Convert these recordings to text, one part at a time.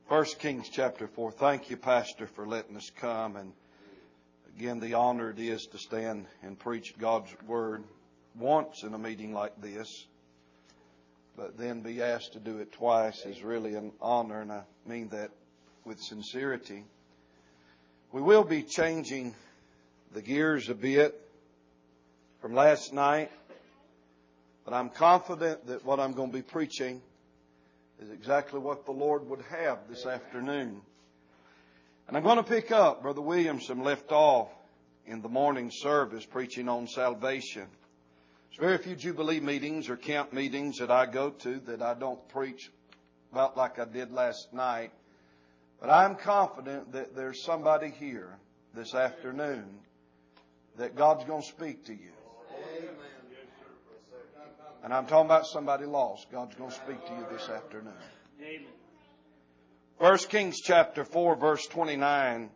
1 Kings chapter 4. Thank you, Pastor, for letting us come. And again, the honor it is to stand and preach God's Word once in a meeting like this. But then be asked to do it twice is really an honor, and I mean that with sincerity. We will be changing the gears a bit from last night, but I'm confident that what I'm going to be preaching is exactly what the Lord would have this afternoon. And I'm going to pick up Brother Williamson left off in the morning service preaching on salvation. There's very few Jubilee meetings or camp meetings that I go to that I don't preach about like I did last night. But I'm confident that there's somebody here this afternoon that God's going to speak to you. And I'm talking about somebody lost. God's going to speak to you this afternoon. Amen. 1 Kings chapter 4 verse 29.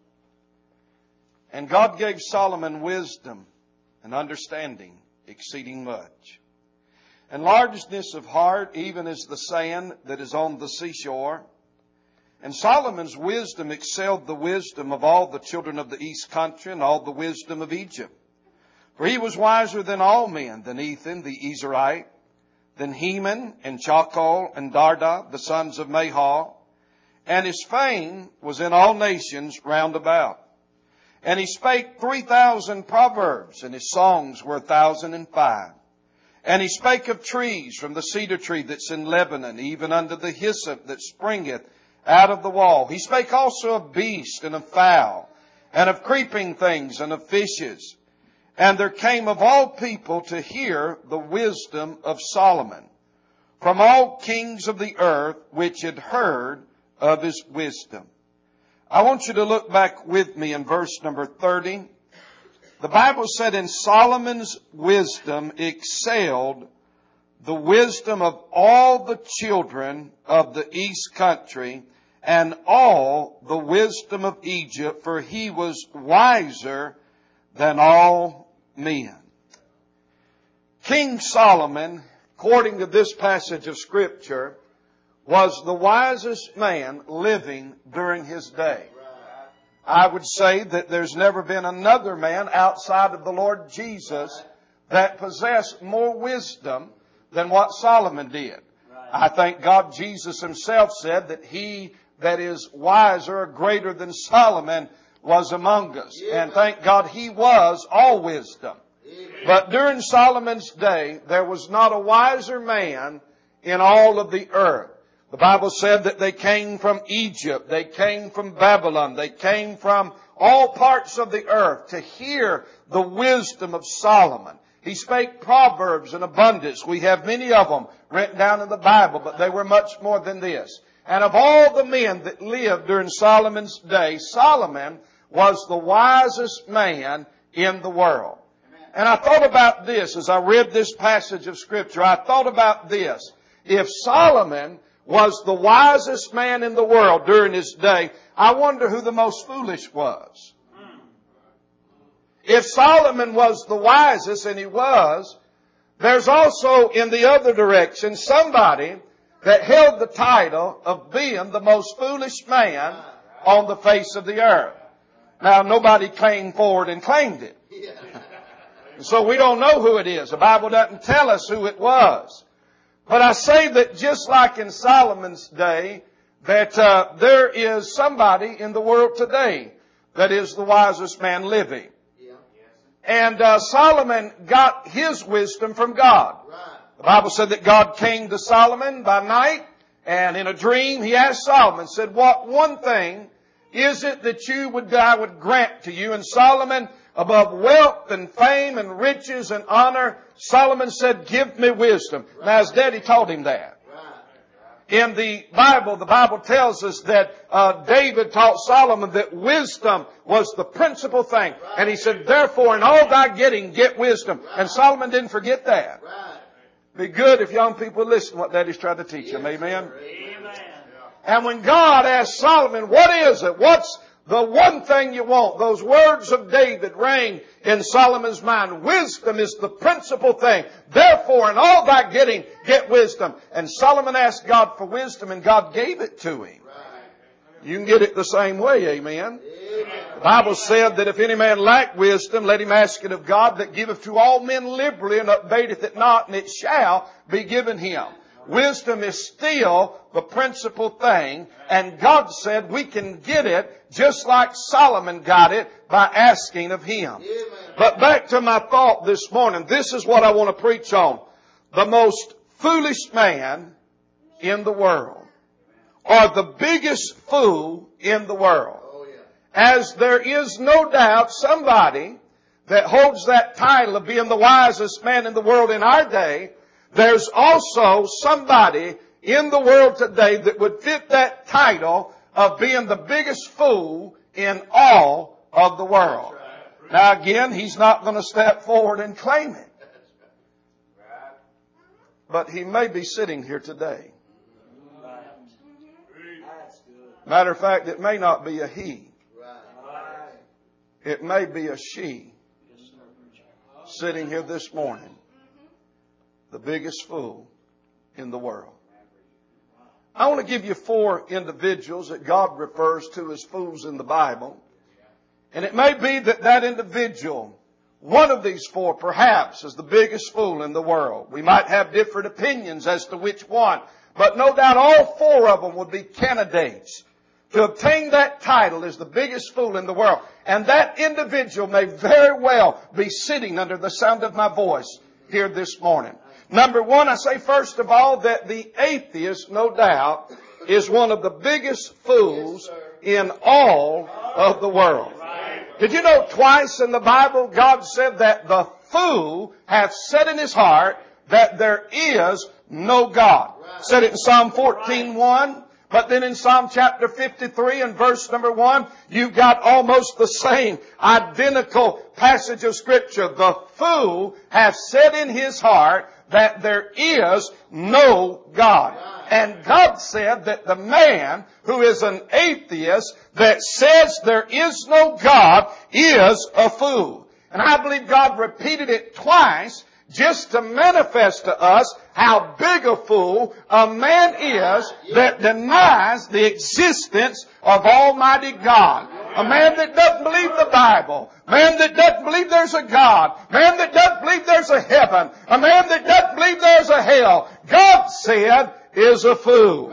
And God gave Solomon wisdom and understanding exceeding much, and largeness of heart even as the sand that is on the seashore. And Solomon's wisdom excelled the wisdom of all the children of the east country and all the wisdom of Egypt. For he was wiser than all men, than Ethan the Ezrahite, than Heman and Chakol and Darda, the sons of Mahal. And his fame was in all nations round about. And he spake 3,000 proverbs, and his songs were 1,005. And he spake of trees, from the cedar tree that's in Lebanon, even unto the hyssop that springeth out of the wall. He spake also of beasts and of fowl, and of creeping things and of fishes. And there came of all people to hear the wisdom of Solomon, from all kings of the earth which had heard of his wisdom. I want you to look back with me in verse number 30. The Bible said, and Solomon's wisdom excelled the wisdom of all the children of the east country and all the wisdom of Egypt, for he was wiser than all men. King Solomon, according to this passage of Scripture, was the wisest man living during his day. I would say that there's never been another man outside of the Lord Jesus that possessed more wisdom than what Solomon did. I think God Jesus himself said that he that is wiser or greater than Solomon was among us. And thank God he was all wisdom. But during Solomon's day, there was not a wiser man in all of the earth. The Bible said that they came from Egypt, they came from Babylon, they came from all parts of the earth to hear the wisdom of Solomon. He spake proverbs in abundance. We have many of them written down in the Bible, but they were much more than this. And of all the men that lived during Solomon's day, Solomon was the wisest man in the world. And I thought about this as I read this passage of Scripture. I thought about this. If Solomon was the wisest man in the world during his day, I wonder who the most foolish was. If Solomon was the wisest, and he was, there's also in the other direction somebody that held the title of being the most foolish man on the face of the earth. Now, nobody came forward and claimed it. So we don't know who it is. The Bible doesn't tell us who it was. But I say that just like in Solomon's day, that there is somebody in the world today that is the wisest man living. And Solomon got his wisdom from God. The Bible said that God came to Solomon by night, and in a dream he asked Solomon, said, what one thing is it that I would grant to you? And Solomon, above wealth and fame and riches and honor, Solomon said, give me wisdom. Now his daddy taught him that. In the Bible tells us that David taught Solomon that wisdom was the principal thing. And he said, therefore, in all thy getting, get wisdom. And Solomon didn't forget that. Be good if young people listen to what daddy's trying to teach them. Amen. And when God asked Solomon, what is it? What's the one thing you want? Those words of David rang in Solomon's mind. Wisdom is the principal thing. Therefore, in all thy getting, get wisdom. And Solomon asked God for wisdom, and God gave it to him. You can get it the same way, amen. The Bible said that if any man lack wisdom, let him ask it of God that giveth to all men liberally and upbraideth it not, and it shall be given him. Wisdom is still the principal thing, and God said we can get it just like Solomon got it by asking of Him. But back to my thought this morning. This is what I want to preach on. The most foolish man in the world, or the biggest fool in the world. As there is no doubt somebody that holds that title of being the wisest man in the world in our day, there's also somebody in the world today that would fit that title of being the biggest fool in all of the world. Now again, he's not going to step forward and claim it. But he may be sitting here today. Matter of fact, it may not be a he. It may be a she sitting here this morning. The biggest fool in the world. I want to give you 4 individuals that God refers to as fools in the Bible. And it may be that that individual, one of these 4 perhaps, is the biggest fool in the world. We might have different opinions as to which one. But no doubt all 4 of them would be candidates to obtain that title as the biggest fool in the world. And that individual may very well be sitting under the sound of my voice here this morning. Number 1, I say first of all that the atheist, no doubt, is one of the biggest fools in all of the world. Did you know twice in the Bible God said that the fool hath said in his heart that there is no God? Said it in Psalm 14:1. But then in Psalm chapter 53 and verse number 1, you've got almost the same identical passage of Scripture. The fool hath said in his heart that there is no God. And God said that the man who is an atheist that says there is no God is a fool. And I believe God repeated it twice just to manifest to us how big a fool a man is that denies the existence of Almighty God. A man that doesn't believe the Bible. A man that doesn't believe there's a God. A man that doesn't believe there's a heaven. A man that doesn't believe there's a hell. God said is a fool.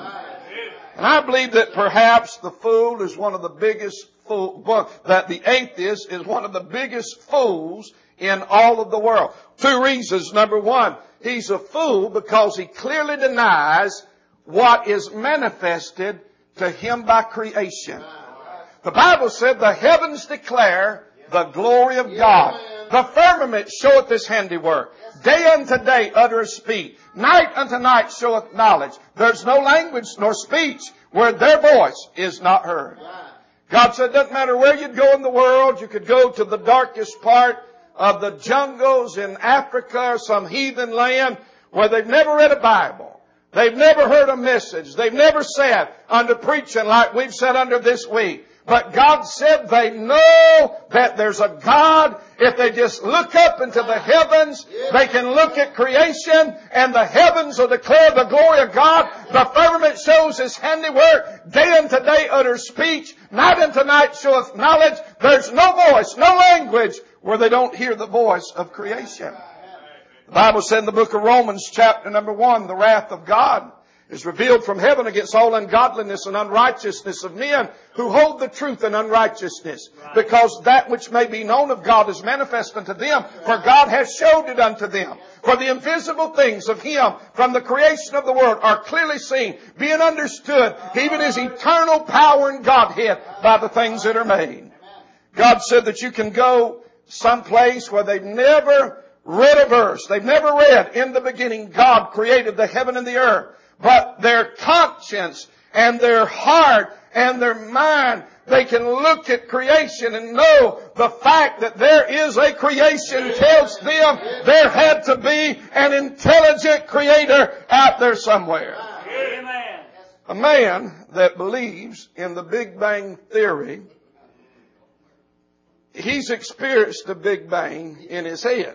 And I believe that perhaps the fool is one of the biggest that the atheist is one of the biggest fools in all of the world. 2 reasons. Number 1, he's a fool because he clearly denies what is manifested to him by creation. The Bible said the heavens declare the glory of God. The firmament showeth His handiwork. Day unto day uttereth speech. Night unto night showeth knowledge. There's no language nor speech where their voice is not heard. God said it doesn't matter where you'd go in the world. You could go to the darkest part of the jungles in Africa or some heathen land where they've never read a Bible. They've never heard a message. They've never sat under preaching like we've sat under this week. But God said they know that there's a God. If they just look up into the heavens, they can look at creation, and the heavens will declare the glory of God. The firmament shows His handiwork. Day unto day utters speech. Night unto night showeth knowledge. There's no voice, no language where they don't hear the voice of creation. The Bible said in the book of Romans chapter number 1, the wrath of God is revealed from heaven against all ungodliness and unrighteousness of men who hold the truth in unrighteousness. Because that which may be known of God is manifest unto them, for God has showed it unto them. For the invisible things of Him from the creation of the world are clearly seen, being understood, even His eternal power and Godhead by the things that are made. God said that you can go someplace where they've never read a verse. They've never read, in the beginning God created the heaven and the earth. But their conscience and their heart and their mind, they can look at creation and know the fact that there is a creation tells them there had to be an intelligent creator out there somewhere. Amen. A man that believes in the Big Bang Theory, he's experienced the Big Bang in his head.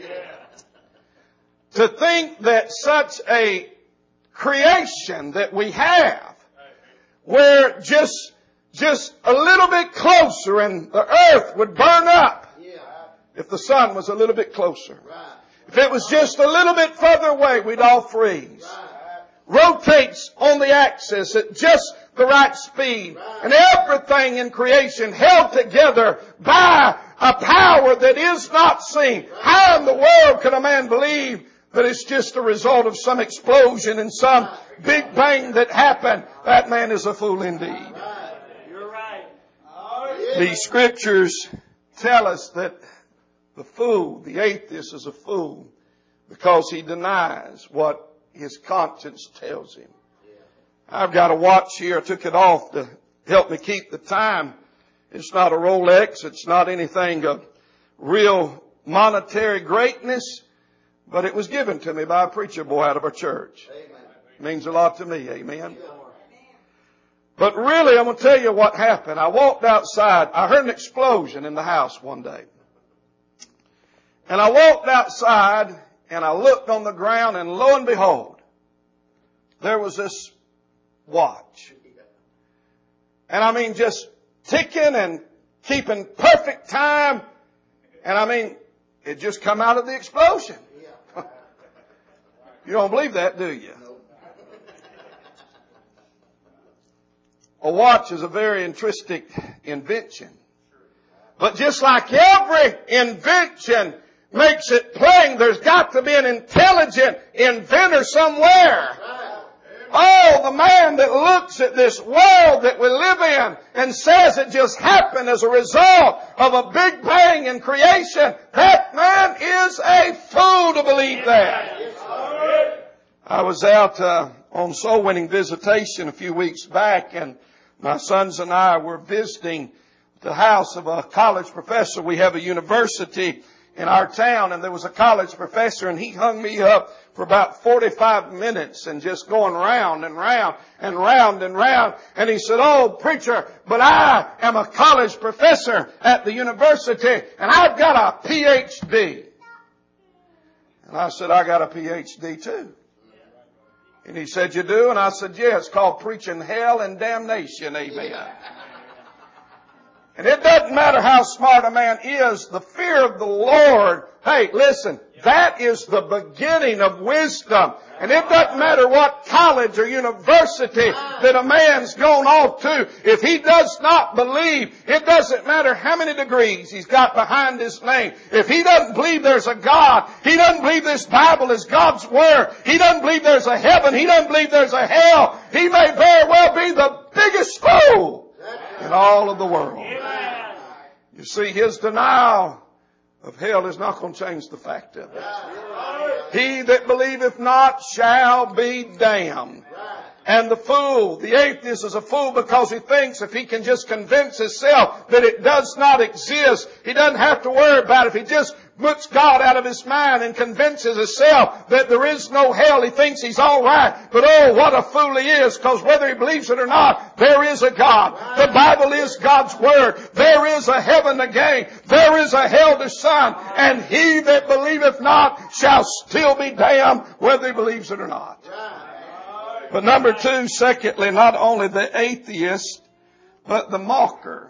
To think that such a creation that we have, where just just a little bit closer and the earth would burn up. If the sun was a little bit closer. If it was just a little bit further away, we'd all freeze. Rotates on the axis at just the right speed. And everything in creation held together by a power that is not seen. How in the world can a man believe that it's just a result of some explosion and some big bang that happened? That man is a fool indeed. You're right. The scriptures tell us that the fool, the atheist, is a fool because he denies what his conscience tells him. I've got a watch here. I took it off to help me keep the time. It's not a Rolex. It's not anything of real monetary greatness. But it was given to me by a preacher boy out of our church. It means a lot to me. Amen. But really, I'm going to tell you what happened. I walked outside. I heard an explosion in the house one day. And I walked outside and I looked on the ground, and lo and behold, there was this watch. And I mean, just ticking and keeping perfect time. And I mean, it just come out of the explosion. You don't believe that, do you? A watch is a very intrinsic invention. But just like every invention makes it plain, there's got to be an intelligent inventor somewhere. Oh, the man that looks at this world that we live in and says it just happened as a result of a big bang in creation, that man is a fool to believe that. I was out on soul winning visitation a few weeks back, and my sons and I were visiting the house of a college professor. We have a university in our town, and there was a college professor, and he hung me up for about 45 minutes and just going round and round and round and round. And he said, "Oh, preacher, but I am a college professor at the university, and I've got a PhD. And I said, "I got a PhD too." And he said, "You do?" And I said, "Yeah, it's called preaching hell and damnation." Amen. And it doesn't matter how smart a man is, the fear of the Lord, hey, listen, that is the beginning of wisdom. And it doesn't matter what college or university that a man's gone off to. If he does not believe, it doesn't matter how many degrees he's got behind his name. If he doesn't believe there's a God, he doesn't believe this Bible is God's Word, he doesn't believe there's a heaven, he doesn't believe there's a hell, he may very well be the biggest fool in all of the world. You see, his denial of hell is not going to change the fact of it. He that believeth not shall be damned. And the fool, the atheist, is a fool because he thinks if he can just convince himself that it does not exist, he doesn't have to worry about it. If he just puts God out of his mind and convinces himself that there is no hell, he thinks he's all right. But oh, what a fool he is, because whether he believes it or not, there is a God. The Bible is God's Word. There is a heaven to gain. There is a hell to shun. And he that believeth not shall still be damned, whether he believes it or not. But number two, secondly, not only the atheist, but the mocker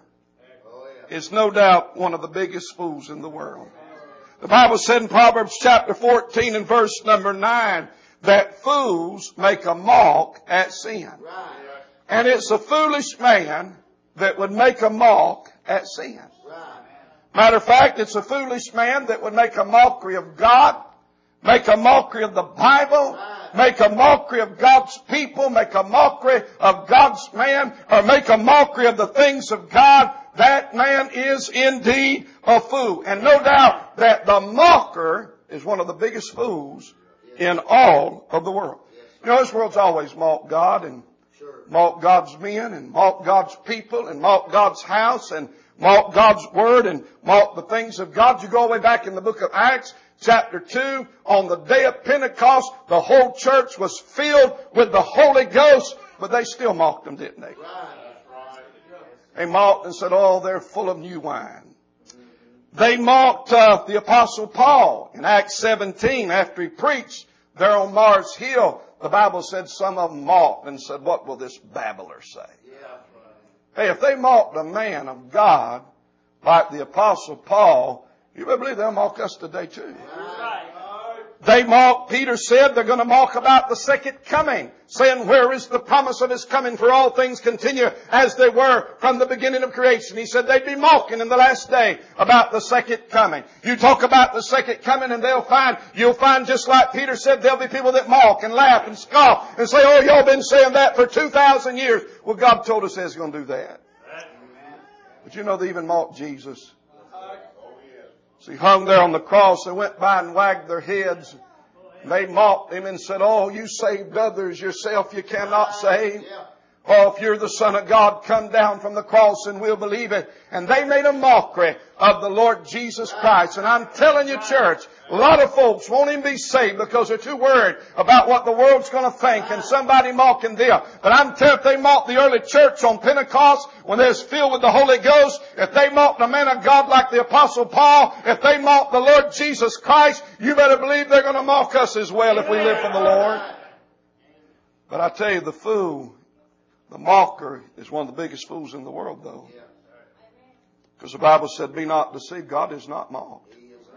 is no doubt one of the biggest fools in the world. The Bible said in Proverbs chapter 14 and verse number 9 that fools make a mock at sin. And it's a foolish man that would make a mock at sin. Matter of fact, it's a foolish man that would make a mockery of God, make a mockery of the Bible, make a mockery of God's people, make a mockery of God's man, or make a mockery of the things of God. That man is indeed a fool. And no doubt that the mocker is one of the biggest fools in all of the world. You know, this world's always mocked God and mocked God's men and mocked God's people and mocked God's house and mocked God's Word and mocked the things of God. You go all the way back in the book of Acts, chapter 2, on the day of Pentecost, the whole church was filled with the Holy Ghost, but they still mocked them, didn't they? They mocked and said, "Oh, they're full of new wine." They mocked the Apostle Paul in Acts 17 after he preached there on Mars Hill. The Bible said some of them mocked and said, "What will this babbler say?" Hey, if they mocked a man of God like the Apostle Paul, you better believe they'll mock us today too. They mock, Peter said, they're going to mock about the second coming, saying, where is the promise of His coming? For all things continue as they were from the beginning of creation. He said they'd be mocking in the last day about the second coming. You talk about the second coming and you'll find just like Peter said, there'll be people that mock and laugh and scoff and say, oh, y'all been saying that for 2,000 years. Well, God told us He's going to do that. But you know, they even mocked Jesus. So He hung there on the cross. They went by and wagged their heads. They mocked Him and said, oh, you saved others, yourself you cannot save. Oh, if you're the Son of God, come down from the cross and we'll believe it. And they made a mockery of the Lord Jesus Christ. And I'm telling you, church, a lot of folks won't even be saved because they're too worried about what the world's going to think and somebody mocking them. But I'm telling you, if they mocked the early church on Pentecost when they was filled with the Holy Ghost, if they mocked a man of God like the Apostle Paul, if they mocked the Lord Jesus Christ, you better believe they're going to mock us as well if we live for the Lord. But I tell you, the fool, the mocker, is one of the biggest fools in the world, though. Because the Bible said, be not deceived, God is not mocked.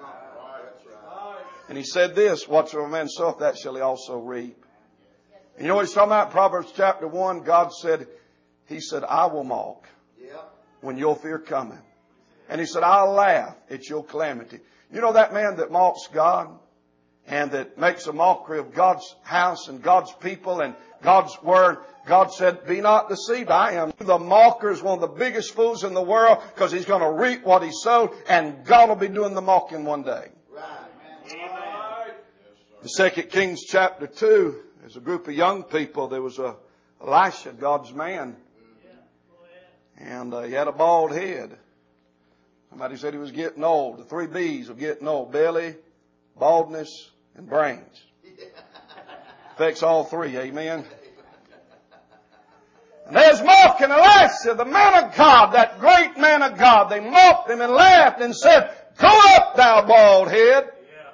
And He said this, whatsoever a man soweth, that shall he also reap. And you know what He's talking about? Proverbs chapter 1, God said, He said, I will mock when your fear cometh. And He said, I'll laugh at your calamity. You know that man that mocks God and that makes a mockery of God's house and God's people and God's Word, God said, be not deceived, I am. The mocker is one of the biggest fools in the world because he's going to reap what he sowed, and God will be doing the mocking one day. In 2 Kings chapter 2, there's a group of young people. There was Elisha, God's man. And he had a bald head. Somebody said he was getting old. The 3 B's of getting old. Belly, baldness, and brains. Affects all 3, amen. And there's mocking Elisha, the man of God, that great man of God. They mocked him and laughed and said, go up, thou bald head.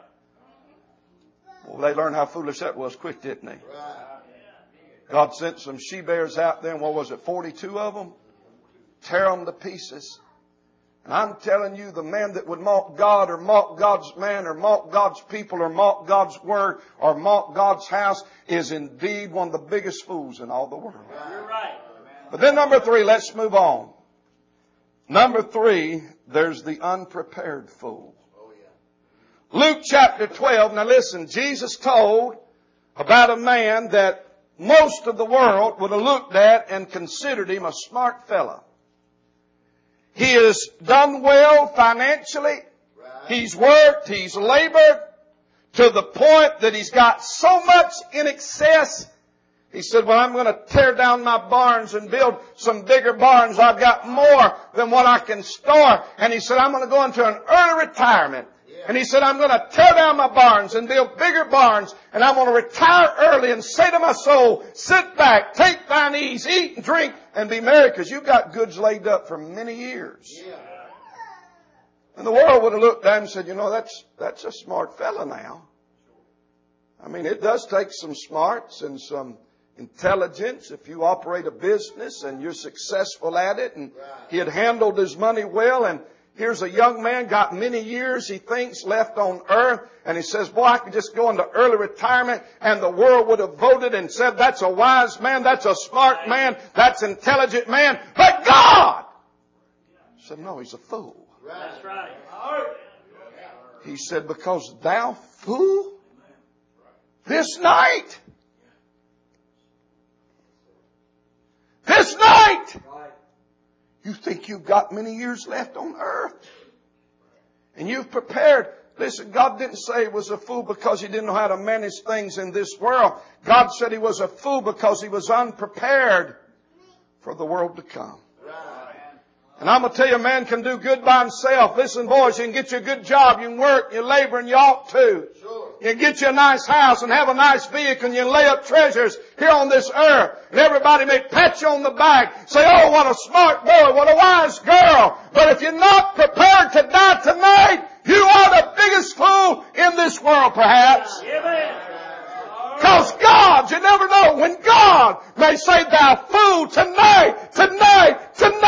Well, they learned how foolish that was quick, didn't they? God sent some she-bears out there, and what was it, 42 of them? Tear them to pieces. And I'm telling you, the man that would mock God or mock God's man or mock God's people or mock God's Word or mock God's house is indeed one of the biggest fools in all the world. You're right. But then number 3, let's move on. Number 3, there's the unprepared fool. Luke chapter 12, now listen, Jesus told about a man that most of the world would have looked at and considered him a smart fella. He has done well financially. He's worked, he's labored to the point that he's got so much in excess. He said, well, I'm going to tear down my barns and build some bigger barns. I've got more than what I can store. And he said, I'm going to go into an early retirement. And he said, I'm going to tear down my barns and build bigger barns. And I'm going to retire early and say to my soul, sit back, take thine ease, eat and drink and be merry, because you've got goods laid up for many years. And the world would have looked at him and said, you know, that's a smart fella now. I mean, it does take some smarts and some intelligence if you operate a business and you're successful at it. And he had handled his money well, and here's a young man, got many years, he thinks, left on earth. And he says, boy, I could just go into early retirement. And the world would have voted and said, that's a wise man, that's a smart man, that's an intelligent man. But God said, no, he's a fool. That's right. He said, because thou fool, this night, you think you've got many years left on earth. And you've prepared. Listen, God didn't say he was a fool because he didn't know how to manage things in this world. God said he was a fool because he was unprepared for the world to come. And I'm going to tell you, a man can do good by himself. Listen, boys, you can get you a good job. You can work, you labor, and you ought to. You can get you a nice house and have a nice vehicle, and you can lay up treasures here on this earth. And everybody may pat you on the back, say, oh, what a smart boy, what a wise girl. But if you're not prepared to die tonight, you are the biggest fool in this world, perhaps. Because God, you never know, when God may say, thou fool, tonight,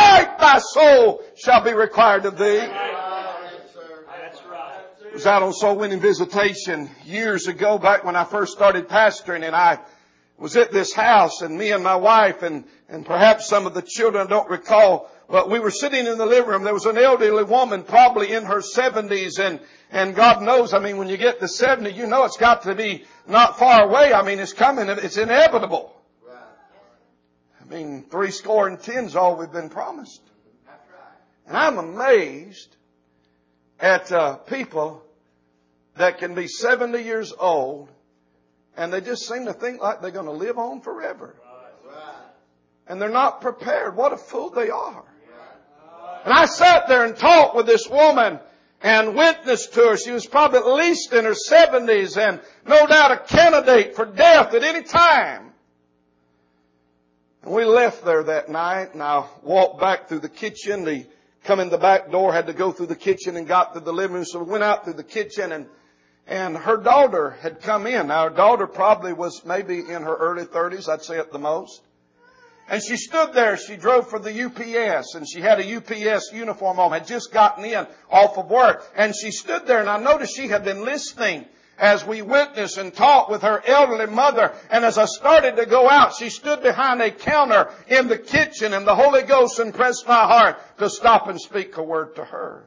shall be required of thee. That's right. I was out on soul winning visitation years ago, back when I first started pastoring, and I was at this house, and me and my wife and perhaps some of the children, I don't recall, but we were sitting in the living room. There was an elderly woman, probably in her 70s, and God knows, I mean, when you get to 70, you know it's got to be not far away. I mean, it's coming. It's inevitable. I mean, 70 is all we've been promised. And I'm amazed at people that can be 70 years old and they just seem to think like they're going to live on forever. And they're not prepared. What a fool they are. And I sat there and talked with this woman and witnessed to her. She was probably at least in her 70s and no doubt a candidate for death at any time. And we left there that night, and I walked back through the kitchen. Come in the back door, had to go through the kitchen and got to the living room. So we went out through the kitchen, and her daughter had come in. Now, her daughter probably was maybe in her early 30s, I'd say at the most. And she stood there. She drove for the UPS, and she had a UPS uniform on, had just gotten in off of work. And she stood there, and I noticed she had been listening as we witnessed and talked with her elderly mother. And as I started to go out, she stood behind a counter in the kitchen, and the Holy Ghost impressed my heart to stop and speak a word to her.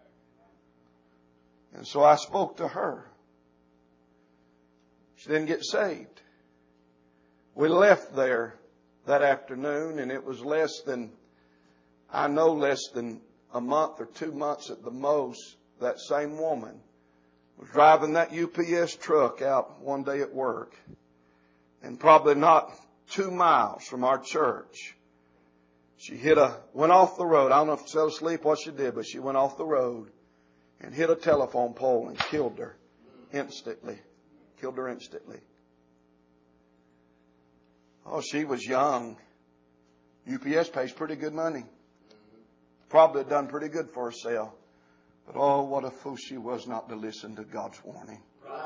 And so I spoke to her. She didn't get saved. We left there that afternoon, and it was less than a month or 2 months at the most, that same woman was driving that UPS truck out one day at work, and probably not 2 miles from our church, she went off the road. I don't know if she fell asleep, what she did, but she went off the road and hit a telephone pole and killed her instantly. Oh, she was young. UPS pays pretty good money. Probably done pretty good for herself. But oh, what a fool she was not to listen to God's warning.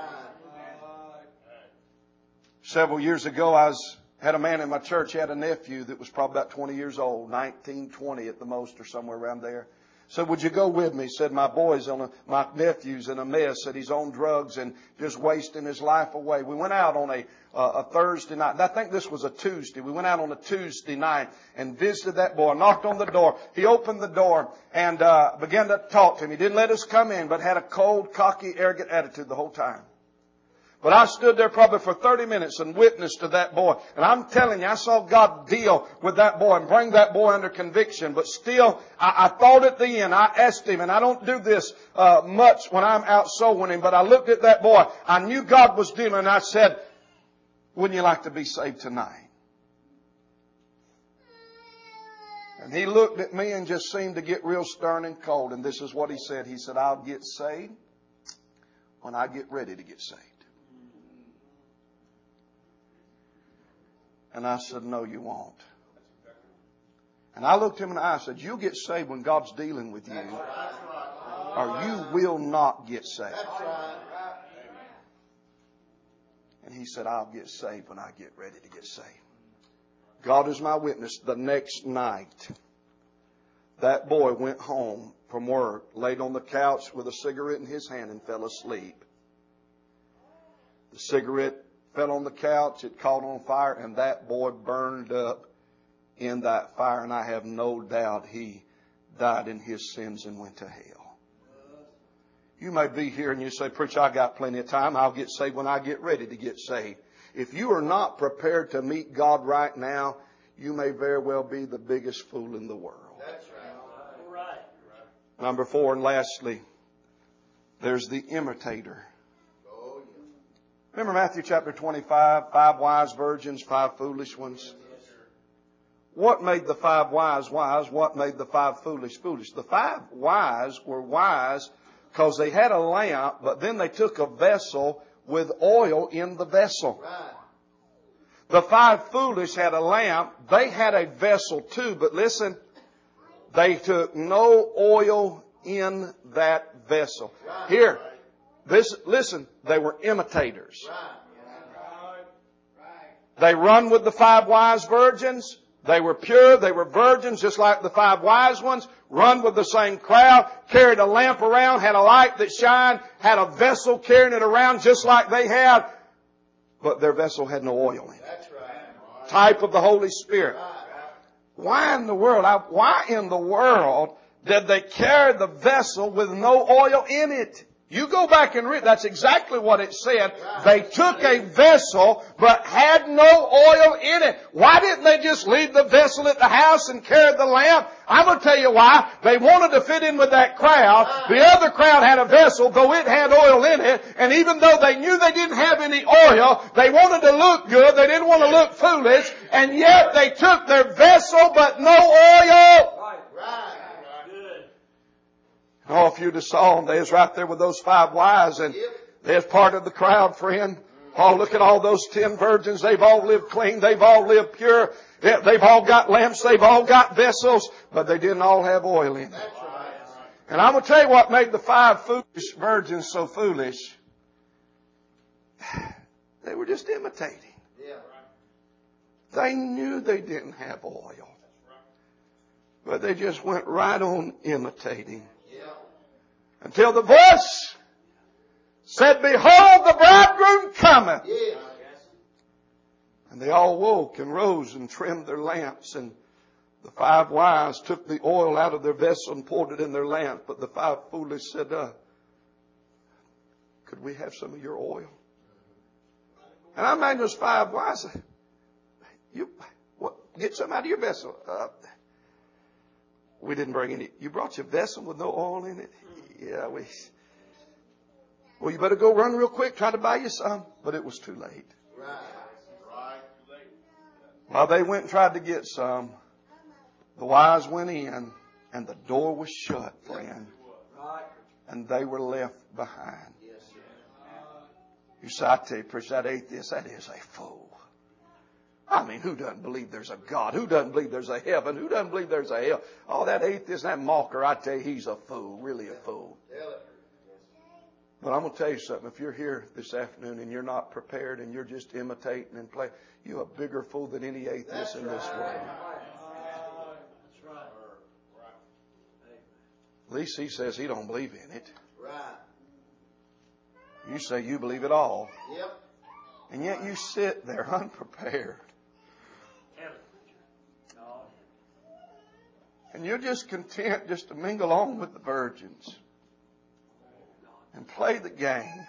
Several years ago, I had a man in my church. He had a nephew that was probably about 20 years old, 19, 20 at the most, or somewhere around there. Said, would you go with me? Said, my nephew's in a mess. Said, he's on drugs and just wasting his life away. We went out on a Thursday night. I think this was a Tuesday. We went out on a Tuesday night and visited that boy. Knocked on the door. He opened the door and began to talk to him. He didn't let us come in, but had a cold, cocky, arrogant attitude the whole time. But I stood there probably for 30 minutes and witnessed to that boy. And I'm telling you, I saw God deal with that boy and bring that boy under conviction. But still, I thought at the end, I asked him, and I don't do this much when I'm out soul winning, but I looked at that boy. I knew God was dealing, and I said, wouldn't you like to be saved tonight? And he looked at me and just seemed to get real stern and cold. And this is what he said. He said, I'll get saved when I get ready to get saved. And I said, no, you won't. And I looked him in the eye and said, you'll get saved when God's dealing with you, or you will not get saved. And he said, I'll get saved when I get ready to get saved. God is my witness. The next night, that boy went home from work, laid on the couch with a cigarette in his hand and fell asleep. The cigarette fell on the couch, it caught on fire, and that boy burned up in that fire. And I have no doubt he died in his sins and went to hell. You may be here and you say, preacher, I got plenty of time. I'll get saved when I get ready to get saved. If you are not prepared to meet God right now, you may very well be the biggest fool in the world. That's right. Number 4, and lastly, there's the imitator. Remember Matthew chapter 25, 5 wise virgins, 5 foolish ones? What made the 5 wise wise? What made the 5 foolish foolish? The 5 wise were wise because they had a lamp, but then they took a vessel with oil in the vessel. The 5 foolish had a lamp. They had a vessel too, but listen, they took no oil in that vessel. Here. Listen, they were imitators. They run with the 5 wise virgins, They were pure. They were virgins, just like the 5 wise ones. Run with the same crowd. Carried a lamp around. Had a light that shined. Had a vessel carrying it around just like they had. But their vessel had no oil in it. That's right. Type of the Holy Spirit. Why in the world did they carry the vessel with no oil in it? You go back and read. That's exactly what it said. They took a vessel but had no oil in it. Why didn't they just leave the vessel at the house and carry the lamp? I'm going to tell you why. They wanted to fit in with that crowd. The other crowd had a vessel, though it had oil in it. And even though they knew they didn't have any oil, they wanted to look good. They didn't want to look foolish. And yet they took their vessel but no oil. Oh, if you'd have saw them, they was right there with those 5 wise, and they was part of the crowd, friend. Oh, look at all those 10 virgins. They've all lived clean. They've all lived pure. They've all got lamps. They've all got vessels, but they didn't all have oil in it. And I'm going to tell you what made the 5 foolish virgins so foolish. They were just imitating. They knew they didn't have oil, but they just went right on imitating. Until the voice said, "Behold, the bridegroom cometh." Yes. And they all woke and rose and trimmed their lamps. And the 5 wise took the oil out of their vessel and poured it in their lamp. But the 5 foolish said, "Could we have some of your oil?" And I imagine those 5 wise, get some out of your vessel. We didn't bring any. You brought your vessel with no oil in it? Yeah, well, you better go run real quick, try to buy you some. But it was too late. While they went and tried to get some, the wise went in and the door was shut, friend. And they were left behind. You say, I tell you, preacher, that atheist, that is a fool. I mean, who doesn't believe there's a God? Who doesn't believe there's a heaven? Who doesn't believe there's a hell? Oh, that atheist, that mocker, I tell you, he's a fool, really a fool. But I'm going to tell you something. If you're here this afternoon and you're not prepared and you're just imitating and playing, you're a bigger fool than any atheist in this world. At least he says he don't believe in it. You say you believe it all. And yet you sit there unprepared. And you're just content just to mingle on with the virgins and play the game.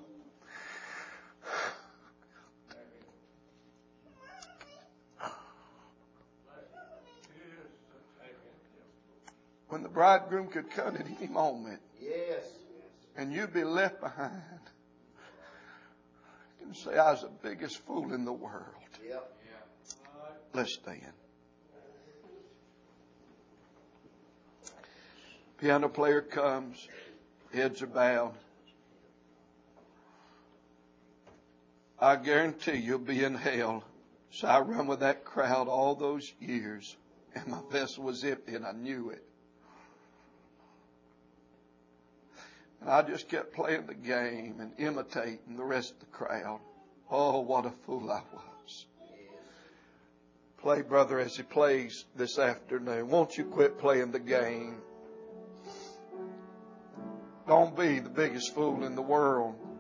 When the bridegroom could come at any moment. And you'd be left behind. You can say, I was the biggest fool in the world. Let's stand. Piano player comes. Heads are bowed. I guarantee you'll be in hell. So I run with that crowd all those years. And my vessel was empty and I knew it. And I just kept playing the game and imitating the rest of the crowd. Oh, what a fool I was. Play, brother, as he plays this afternoon. Won't you quit playing the game? Don't be the biggest fool in the world.